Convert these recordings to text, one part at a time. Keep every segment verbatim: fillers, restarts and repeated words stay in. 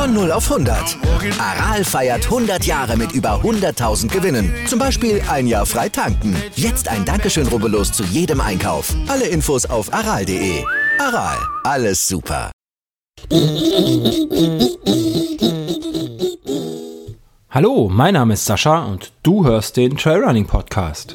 Von null auf hundert. Aral feiert hundert Jahre mit über hunderttausend Gewinnen. Zum Beispiel ein Jahr frei tanken. Jetzt ein Dankeschön, rubbellos zu jedem Einkauf. Alle Infos auf aral punkt de. Aral, alles super. Hallo, mein Name ist Sascha und du hörst den Trailrunning Podcast.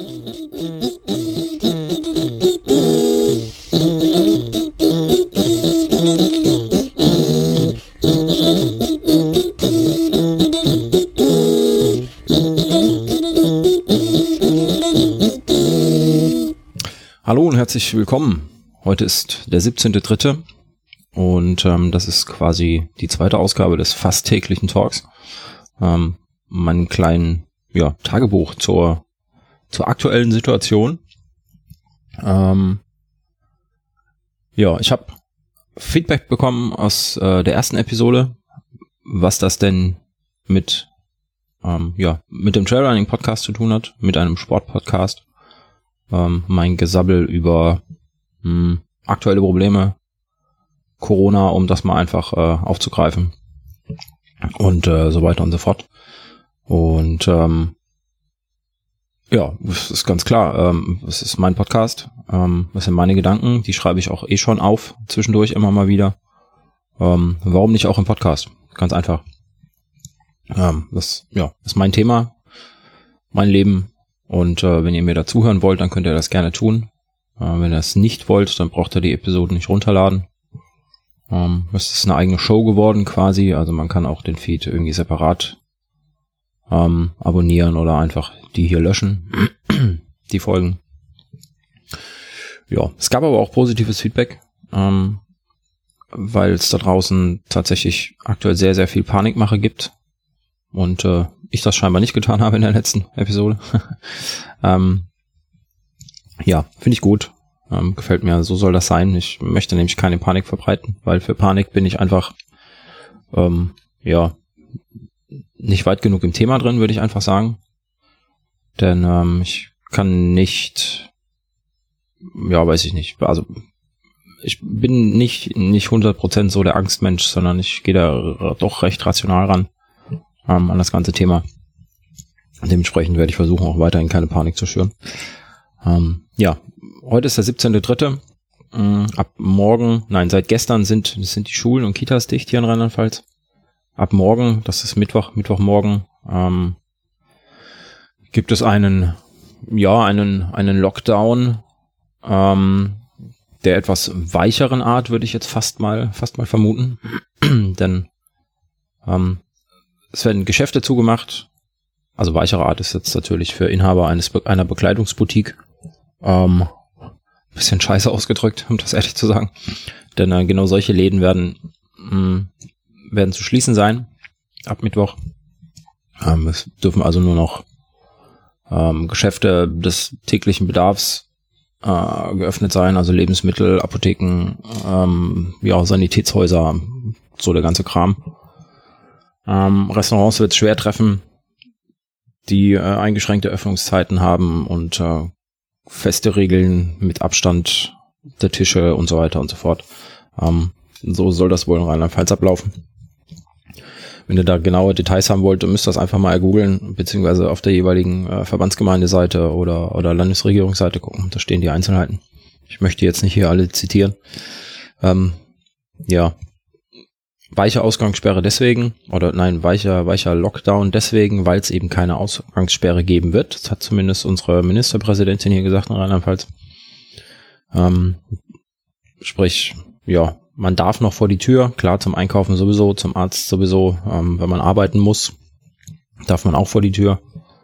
Hallo und herzlich willkommen. Heute ist der siebzehnte dritte und ähm, das ist quasi die zweite Ausgabe des fast täglichen Talks. Ähm, mein kleinen ja, Tagebuch zur, zur aktuellen Situation. Ähm, ja, ich habe Feedback bekommen aus äh, der ersten Episode, was das denn mit, ähm, ja, mit dem Trailrunning Podcast zu tun hat, mit einem Sportpodcast. Ähm, mein Gesabbel über mh, aktuelle Probleme, Corona, um das mal einfach äh, aufzugreifen und äh, so weiter und so fort. Und ähm, ja, es ist ganz klar, ähm, es ist mein Podcast, ähm, das sind meine Gedanken, die schreibe ich auch eh schon auf, zwischendurch immer mal wieder. Ähm, warum nicht auch im Podcast? Ganz einfach. Ähm, das ja, ist mein Thema, mein Leben. Und äh, wenn ihr mir dazuhören wollt, dann könnt ihr das gerne tun. Äh, wenn ihr das nicht wollt, dann braucht ihr die Episoden nicht runterladen. Ähm, das ist eine eigene Show geworden quasi. Also man kann auch den Feed irgendwie separat ähm, abonnieren oder einfach die hier löschen, die Folgen. Ja, es gab aber auch positives Feedback, ähm, weil es da draußen tatsächlich aktuell sehr, sehr viel Panikmache gibt. Und äh, ich das scheinbar nicht getan habe in der letzten Episode. ähm, ja, finde ich gut. Ähm, gefällt mir, so soll das sein. Ich möchte nämlich keine Panik verbreiten, weil für Panik bin ich einfach ähm, ja nicht weit genug im Thema drin, würde ich einfach sagen. Denn ähm, ich kann nicht, ja, weiß ich nicht, also ich bin nicht nicht hundert Prozent so der Angstmensch, sondern ich gehe da doch recht rational ran ähm, an das ganze Thema. Dementsprechend werde ich versuchen, auch weiterhin keine Panik zu schüren. Ähm, ja, heute ist der siebzehnte dritte Ähm, ab morgen, nein, seit gestern sind sind die Schulen und Kitas dicht hier in Rheinland-Pfalz. Ab morgen, das ist Mittwoch, Mittwochmorgen, ähm, gibt es einen, ja, einen einen Lockdown ähm, der etwas weicheren Art, würde ich jetzt fast mal fast mal vermuten. Denn ähm, es werden Geschäfte zugemacht. Also weichere Art ist jetzt natürlich für Inhaber eines einer Bekleidungsboutique. Ähm, bisschen scheiße ausgedrückt, um das ehrlich zu sagen. Denn äh, genau solche Läden werden mh, werden zu schließen sein ab Mittwoch. Ähm, es dürfen also nur noch ähm, Geschäfte des täglichen Bedarfs äh, geöffnet sein, also Lebensmittel, Apotheken, ähm, ja, Sanitätshäuser, so der ganze Kram. Ähm, Restaurants wird es schwer treffen, die äh, eingeschränkte Öffnungszeiten haben und äh, feste Regeln mit Abstand der Tische und so weiter und so fort. Ähm, so soll das wohl in Rheinland-Pfalz ablaufen. Wenn ihr da genaue Details haben wollt, müsst ihr das einfach mal googeln, beziehungsweise auf der jeweiligen äh, Verbandsgemeindeseite oder oder Landesregierungsseite gucken. Da stehen die Einzelheiten. Ich möchte jetzt nicht hier alle zitieren. Ähm, ja, weiche Ausgangssperre deswegen, oder nein, weicher, weicher Lockdown deswegen, weil es eben keine Ausgangssperre geben wird. Das hat zumindest unsere Ministerpräsidentin hier gesagt in Rheinland-Pfalz. Ähm, sprich, ja, man darf noch vor die Tür, klar, zum Einkaufen sowieso, zum Arzt sowieso, ähm, wenn man arbeiten muss, darf man auch vor die Tür.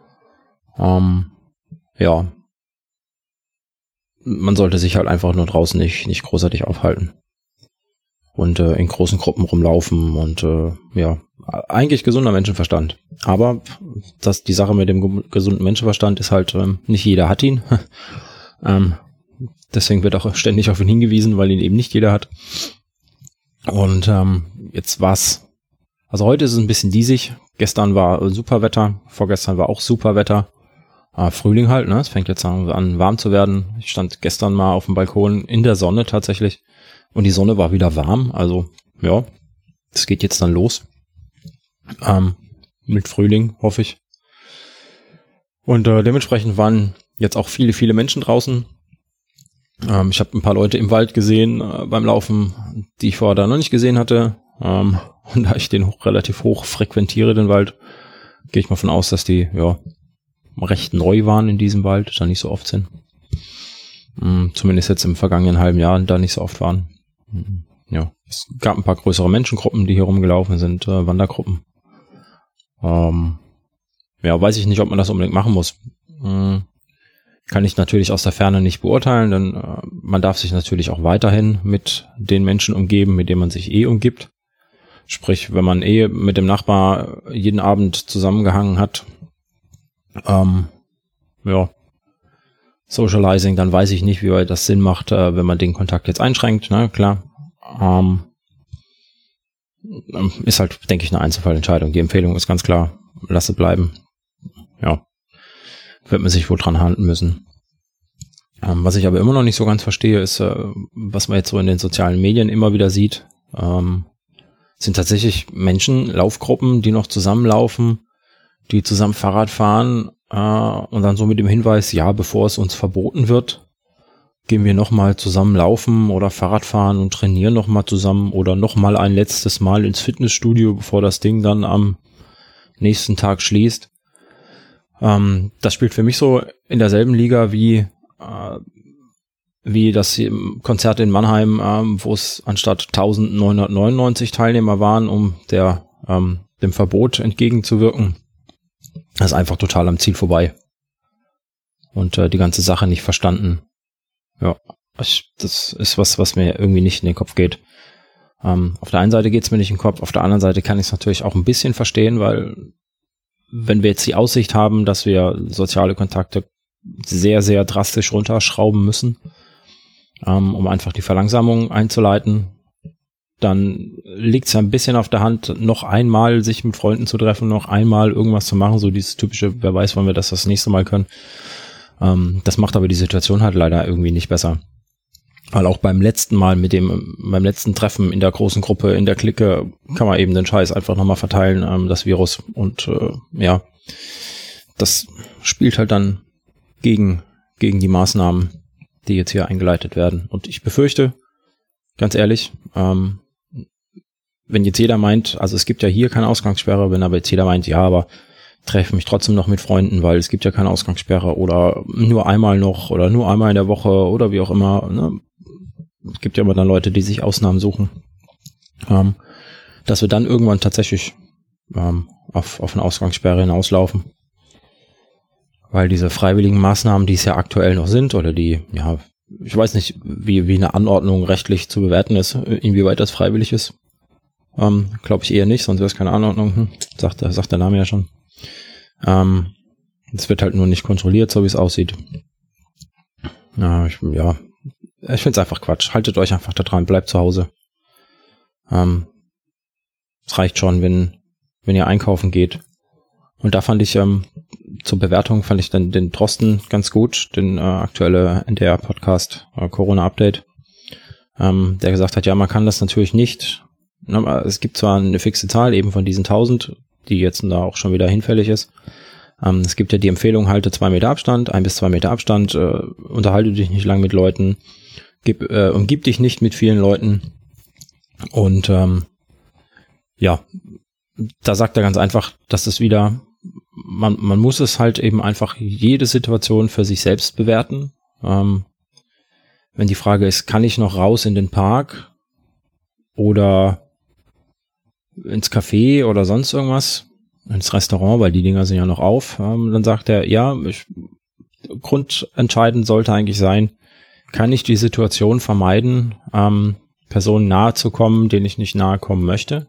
Ähm, ja, man sollte sich halt einfach nur draußen nicht, nicht großartig aufhalten. Und äh, in großen Gruppen rumlaufen und äh, ja, eigentlich gesunder Menschenverstand. Aber das, die Sache mit dem ge- gesunden Menschenverstand ist halt, ähm, nicht jeder hat ihn. ähm, deswegen wird auch ständig auf ihn hingewiesen, weil ihn eben nicht jeder hat. Und ähm, jetzt war's, also heute ist es ein bisschen diesig. Gestern war super Wetter, vorgestern war auch super Wetter. Äh, Frühling halt, ne? Es fängt jetzt an, an warm zu werden. Ich stand gestern mal auf dem Balkon in der Sonne tatsächlich und die Sonne war wieder warm. Also ja, das geht jetzt dann los. Ähm, mit Frühling, hoffe ich. Und äh, dementsprechend waren jetzt auch viele, viele Menschen draußen. Ähm, ich habe ein paar Leute im Wald gesehen äh, beim Laufen, die ich vorher da noch nicht gesehen hatte. Ähm, und da ich den hoch, relativ hoch frequentiere, den Wald, gehe ich mal von aus, dass die ja recht neu waren in diesem Wald, da nicht so oft sind. Ähm, zumindest jetzt im vergangenen halben Jahr da nicht so oft waren. Ähm, ja, es gab ein paar größere Menschengruppen, die hier rumgelaufen sind, äh, Wandergruppen. Ähm, ja, weiß ich nicht, ob man das unbedingt machen muss. Ähm, kann ich natürlich aus der Ferne nicht beurteilen, denn äh, man darf sich natürlich auch weiterhin mit den Menschen umgeben, mit denen man sich eh umgibt. Sprich, wenn man eh mit dem Nachbar jeden Abend zusammengehangen hat, ähm, ja, Socializing, dann weiß ich nicht, wie weit das Sinn macht, äh, wenn man den Kontakt jetzt einschränkt, ne, klar. Ähm, ist halt, denke ich, eine Einzelfallentscheidung. Die Empfehlung ist ganz klar, lasse bleiben. Ja, wird man sich wohl dran halten müssen. Ähm, was ich aber immer noch nicht so ganz verstehe, ist, äh, was man jetzt so in den sozialen Medien immer wieder sieht, ähm, sind tatsächlich Menschen, Laufgruppen, die noch zusammenlaufen, die zusammen Fahrrad fahren äh, und dann so mit dem Hinweis, ja, bevor es uns verboten wird, gehen wir nochmal zusammen laufen oder Fahrrad fahren und trainieren nochmal zusammen oder nochmal ein letztes Mal ins Fitnessstudio, bevor das Ding dann am nächsten Tag schließt. Ähm, das spielt für mich so in derselben Liga wie äh, wie das Konzert in Mannheim, ähm, wo es anstatt eintausendneunhundertneunundneunzig Teilnehmer waren, um der ähm, dem Verbot entgegenzuwirken. Das ist einfach total am Ziel vorbei. Und äh, die ganze Sache nicht verstanden. Ja, ich, das ist was, was mir irgendwie nicht in den Kopf geht. Ähm, auf der einen Seite geht es mir nicht in den Kopf, auf der anderen Seite kann ich es natürlich auch ein bisschen verstehen, weil wenn wir jetzt die Aussicht haben, dass wir soziale Kontakte sehr, sehr drastisch runterschrauben müssen, ähm, um einfach die Verlangsamung einzuleiten, dann liegt es ja ein bisschen auf der Hand, noch einmal sich mit Freunden zu treffen, noch einmal irgendwas zu machen, so dieses typische, wer weiß, wann wir das das nächste Mal können. Ähm, das macht aber die Situation halt leider irgendwie nicht besser. Weil auch beim letzten Mal mit dem, beim letzten Treffen in der großen Gruppe, in der Clique, kann man eben den Scheiß einfach nochmal verteilen, ähm, das Virus. Und äh, ja, das spielt halt dann gegen, gegen die Maßnahmen, die jetzt hier eingeleitet werden. Und ich befürchte, ganz ehrlich, ähm, wenn jetzt jeder meint, also es gibt ja hier keine Ausgangssperre, wenn aber jetzt jeder meint, ja, aber treffe mich trotzdem noch mit Freunden, weil es gibt ja keine Ausgangssperre oder nur einmal noch oder nur einmal in der Woche oder wie auch immer. Ne? Es gibt ja immer dann Leute, die sich Ausnahmen suchen. Ähm, dass wir dann irgendwann tatsächlich ähm, auf, auf eine Ausgangssperre hinauslaufen. Weil diese freiwilligen Maßnahmen, die es ja aktuell noch sind oder die, ja, ich weiß nicht, wie, wie eine Anordnung rechtlich zu bewerten ist, inwieweit das freiwillig ist. Ähm, glaube ich eher nicht, sonst wäre es keine Anordnung. Hm, sagt, sagt der Name ja schon. Ähm, es wird halt nur nicht kontrolliert, so wie es aussieht. Ja, ich, ja, ich finde es einfach Quatsch. Haltet euch einfach da dran, bleibt zu Hause. Ähm, es reicht schon, wenn, wenn ihr einkaufen geht. Und da fand ich, ähm, zur Bewertung fand ich dann den Drosten ganz gut, den äh, aktuelle N D R-Podcast, äh, Corona-Update, ähm, der gesagt hat, ja, man kann das natürlich nicht. Ne, es gibt zwar eine fixe Zahl eben von diesen tausend, die jetzt da auch schon wieder hinfällig ist. Ähm, es gibt ja die Empfehlung, halte zwei Meter Abstand, ein bis zwei Meter Abstand, äh, unterhalte dich nicht lang mit Leuten, gib, äh, umgib dich nicht mit vielen Leuten. Und ähm, ja, da sagt er ganz einfach, dass es wieder, man, man muss es halt eben einfach jede Situation für sich selbst bewerten. Ähm, wenn die Frage ist, kann ich noch raus in den Park oder ins Café oder sonst irgendwas, ins Restaurant, weil die Dinger sind ja noch auf, ähm, dann sagt er, ja, ich, grundentscheidend sollte eigentlich sein, kann ich die Situation vermeiden, ähm, Personen nahe zu kommen, denen ich nicht nahe kommen möchte.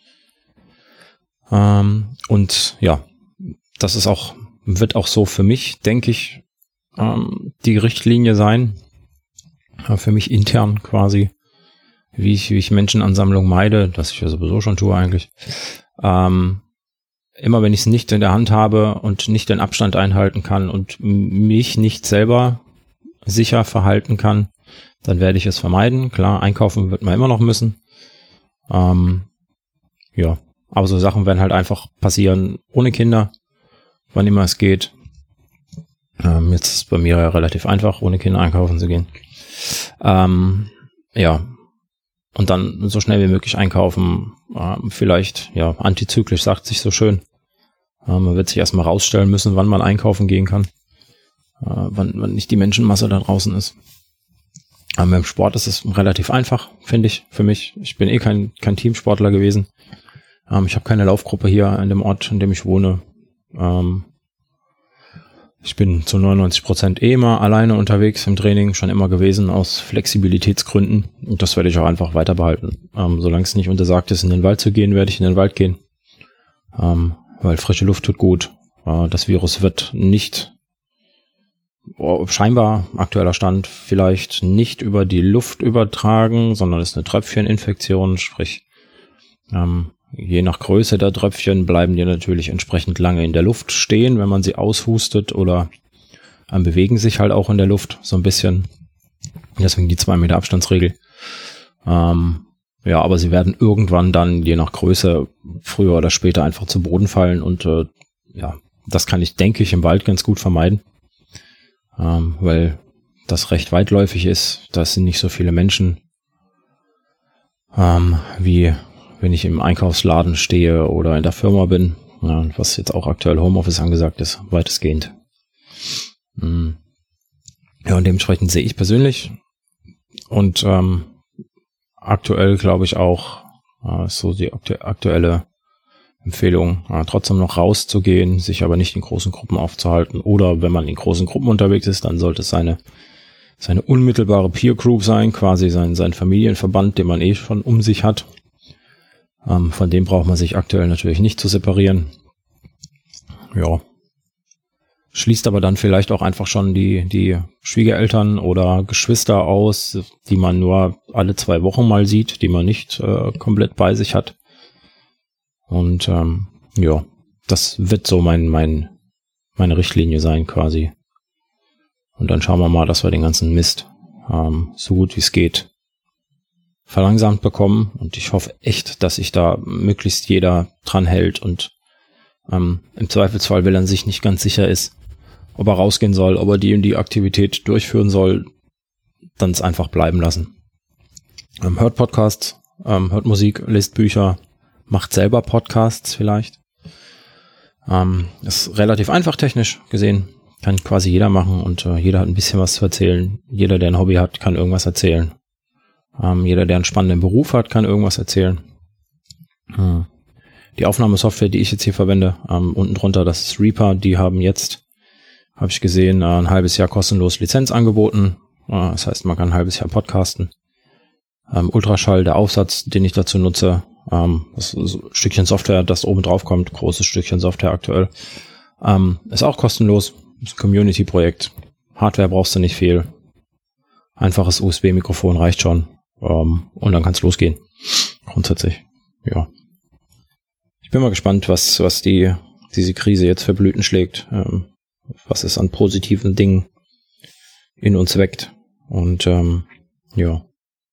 Ähm, und ja, das ist auch, wird auch so für mich, denke ich, ähm, die Richtlinie sein, äh, für mich intern quasi, wie ich, wie ich Menschenansammlung meide, das ich ja sowieso schon tue eigentlich. Ähm, immer wenn ich es nicht in der Hand habe und nicht den Abstand einhalten kann und mich nicht selber sicher verhalten kann, dann werde ich es vermeiden. Klar, einkaufen wird man immer noch müssen. Ähm, ja, aber so Sachen werden halt einfach passieren ohne Kinder, wann immer es geht. Ähm, jetzt ist es bei mir ja relativ einfach, ohne Kinder einkaufen zu gehen. Ähm, ja, und dann so schnell wie möglich einkaufen. Ähm, vielleicht, ja, antizyklisch sagt sich so schön. Ähm, man wird sich erstmal rausstellen müssen, wann man einkaufen gehen kann. Äh, wann, wann nicht die Menschenmasse da draußen ist. Ähm, beim Sport ist es relativ einfach, finde ich, für mich. Ich bin eh kein, kein Teamsportler gewesen. Ähm, ich habe keine Laufgruppe hier an dem Ort, in dem ich wohne. Ähm, Ich bin zu neunundneunzig Prozent eh immer alleine unterwegs im Training, schon immer gewesen, aus Flexibilitätsgründen. Und das werde ich auch einfach weiter behalten. Ähm, solange es nicht untersagt ist, in den Wald zu gehen, werde ich in den Wald gehen. Ähm, weil frische Luft tut gut. Äh, das Virus wird nicht, oh, scheinbar, aktueller Stand, vielleicht nicht über die Luft übertragen, sondern ist eine Tröpfcheninfektion, sprich, ähm, je nach Größe der Tröpfchen bleiben die natürlich entsprechend lange in der Luft stehen, wenn man sie aushustet, oder ähm, bewegen sich halt auch in der Luft so ein bisschen. Deswegen die zwei Meter Abstandsregel. Ähm, ja, aber sie werden irgendwann dann, je nach Größe, früher oder später einfach zu Boden fallen. Und äh, ja, das kann ich, denke ich, im Wald ganz gut vermeiden. Ähm, weil das recht weitläufig ist. Da sind nicht so viele Menschen ähm, wie wenn ich im Einkaufsladen stehe oder in der Firma bin, ja, was jetzt auch aktuell Homeoffice angesagt ist, weitestgehend. Ja, und dementsprechend sehe ich persönlich und ähm, aktuell glaube ich auch, äh, so die aktu- aktuelle Empfehlung, äh, trotzdem noch rauszugehen, sich aber nicht in großen Gruppen aufzuhalten, oder wenn man in großen Gruppen unterwegs ist, dann sollte es seine seine unmittelbare Peer Group sein, quasi sein, sein Familienverband, den man eh schon um sich hat. Ähm, von dem braucht man sich aktuell natürlich nicht zu separieren. Ja. Schließt aber dann vielleicht auch einfach schon die, die Schwiegereltern oder Geschwister aus, die man nur alle zwei Wochen mal sieht, die man nicht äh, komplett bei sich hat. Und ähm, ja, das wird so mein, mein, meine Richtlinie sein quasi. Und dann schauen wir mal, dass wir den ganzen Mist ähm, so gut wie es geht verlangsamt bekommen, und ich hoffe echt, dass sich da möglichst jeder dran hält und ähm, im Zweifelsfall, wenn er sich nicht ganz sicher ist, ob er rausgehen soll, ob er die und die Aktivität durchführen soll, dann es einfach bleiben lassen. Ähm, hört Podcasts, ähm, hört Musik, lest Bücher, macht selber Podcasts vielleicht. Ähm, ist relativ einfach technisch gesehen, kann quasi jeder machen, und äh, jeder hat ein bisschen was zu erzählen. Jeder, der ein Hobby hat, kann irgendwas erzählen. Ähm, jeder, der einen spannenden Beruf hat, kann irgendwas erzählen. Hm. Die Aufnahmesoftware, die ich jetzt hier verwende, ähm, unten drunter, das ist Reaper. Die haben jetzt, habe ich gesehen, äh, ein halbes Jahr kostenlos Lizenz angeboten. Äh, das heißt, man kann ein halbes Jahr podcasten. Ähm, Ultraschall, der Aufsatz, den ich dazu nutze, ähm, das ist ein Stückchen Software, das oben drauf kommt, großes Stückchen Software aktuell, ähm, ist auch kostenlos. Ist ein Community-Projekt. Hardware brauchst du nicht viel. Einfaches U S B-Mikrofon reicht schon. Um, und dann kann es losgehen. Grundsätzlich, ja. Ich bin mal gespannt, was was die diese Krise jetzt für Blüten schlägt, ähm, was es an positiven Dingen in uns weckt. Und ähm, ja.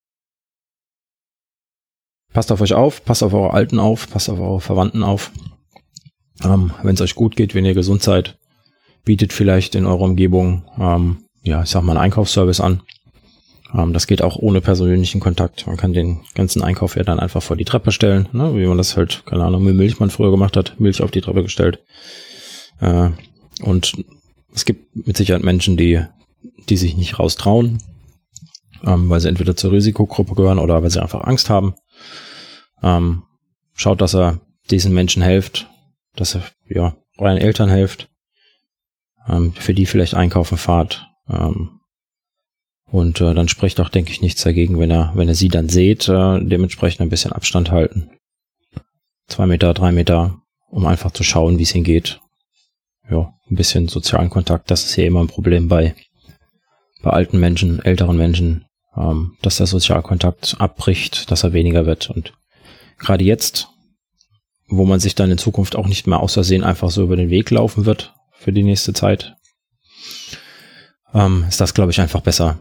Passt auf euch auf, passt auf eure Alten auf, passt auf eure Verwandten auf. Ähm, wenn es euch gut geht, wenn ihr gesund seid, bietet vielleicht in eurer Umgebung, ähm, ja, ich sag mal, einen Einkaufsservice an. Um, das geht auch ohne persönlichen Kontakt. Man kann den ganzen Einkauf ja dann einfach vor die Treppe stellen, ne? Wie man das halt, keine Ahnung, mit Milchmann früher gemacht hat, Milch auf die Treppe gestellt. Äh, und es gibt mit Sicherheit Menschen, die die sich nicht raustrauen, ähm, weil sie entweder zur Risikogruppe gehören oder weil sie einfach Angst haben. Ähm, schaut, dass er diesen Menschen hilft, dass er ja euren Eltern hilft, ähm, für die vielleicht einkaufen fahrt. Ähm, Und äh, dann spricht auch, denke ich, nichts dagegen, wenn er, wenn er sie dann seht, äh, dementsprechend ein bisschen Abstand halten. Zwei Meter, drei Meter, um einfach zu schauen, wie es ihnen geht. Ja, ein bisschen sozialen Kontakt, das ist hier immer ein Problem bei, bei alten Menschen, älteren Menschen, ähm, dass der Sozialkontakt abbricht, dass er weniger wird. Und gerade jetzt, wo man sich dann in Zukunft auch nicht mehr aus Versehen einfach so über den Weg laufen wird für die nächste Zeit, ähm, ist das, glaube ich, einfach besser,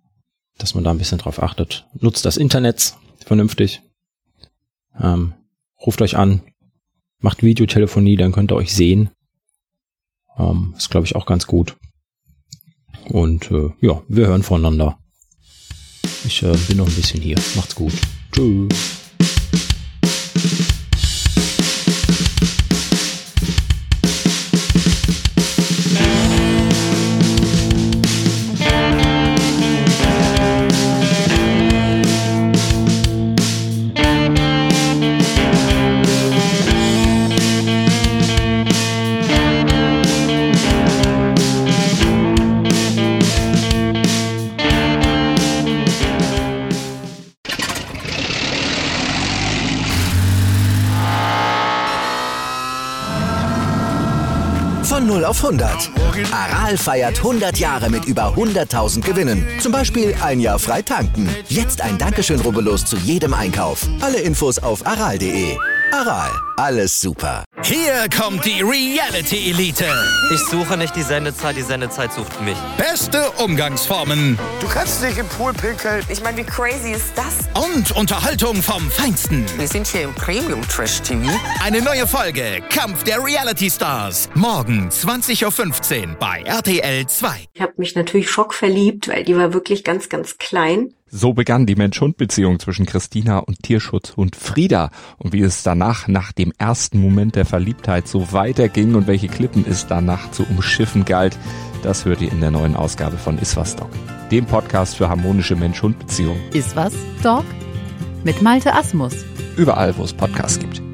dass man da ein bisschen drauf achtet. Nutzt das Internet vernünftig. Ähm, ruft euch an, macht Videotelefonie, dann könnt ihr euch sehen. Ähm, ist, glaube ich, auch ganz gut. Und äh, ja, wir hören voneinander. Ich äh, bin noch ein bisschen hier. Macht's gut. Tschüss. Von null auf hundert. Aral feiert hundert Jahre mit über hunderttausend Gewinnen. Zum Beispiel ein Jahr frei tanken. Jetzt ein Dankeschön, rubbellos zu jedem Einkauf. Alle Infos auf aral punkt de. Aral, alles super. Hier kommt die Reality Elite. Ich suche nicht die Sendezeit, die Sendezeit sucht mich. Beste Umgangsformen. Du kannst nicht im Pool pinkeln. Ich meine, wie crazy ist das? Und Unterhaltung vom Feinsten. Wir sind hier im Premium-Trash-T V. Eine neue Folge, Kampf der Reality Stars. Morgen zwanzig Uhr fünfzehn bei R T L zwei. Ich habe mich natürlich schockverliebt, weil die war wirklich ganz, ganz klein. So begann die Mensch-Hund-Beziehung zwischen Christina und Tierschutzhund Frieda. Und wie es danach, nach dem ersten Moment der Verliebtheit, so weiterging und welche Klippen es danach zu umschiffen galt, das hört ihr in der neuen Ausgabe von Iswas Dog, dem Podcast für harmonische Mensch-Hund-Beziehungen. Iswas Dog? Mit Malte Asmus. Überall, wo es Podcasts gibt.